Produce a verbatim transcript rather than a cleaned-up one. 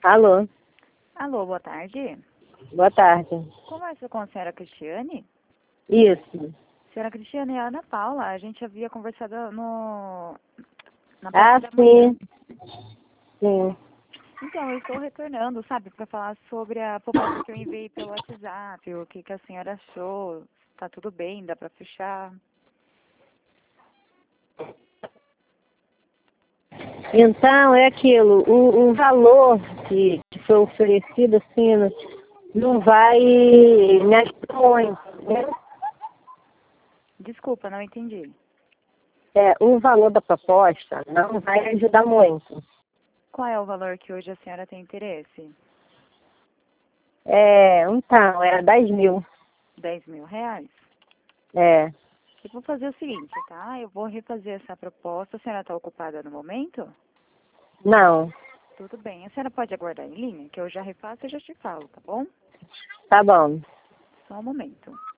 Alô, Alô, boa tarde. boa tarde. Converso com a senhora Cristiane. Isso. Senhora Cristiane, é a Ana Paula. A gente havia conversado no... na Ah, parte da manhã. sim. Sim. Então, eu estou retornando, sabe, para falar sobre a proposta que eu enviei pelo WhatsApp, o que, que a senhora achou. Tá tudo bem, dá para fechar. Então, é aquilo, o, o valor que, que foi oferecido, assim, não não vai me ajudar muito, entendeu? Desculpa, não entendi. É, o valor da proposta não vai ajudar muito. Qual é o valor que hoje a senhora tem interesse? É, então, era dez mil. Dez mil reais? É, Eu vou fazer o seguinte, tá? Eu vou refazer essa proposta. A senhora está ocupada no momento? não, Tudo bem. A senhora pode aguardar em linha, que eu já refaço e já te falo, tá bom? tá bom. Só um momento.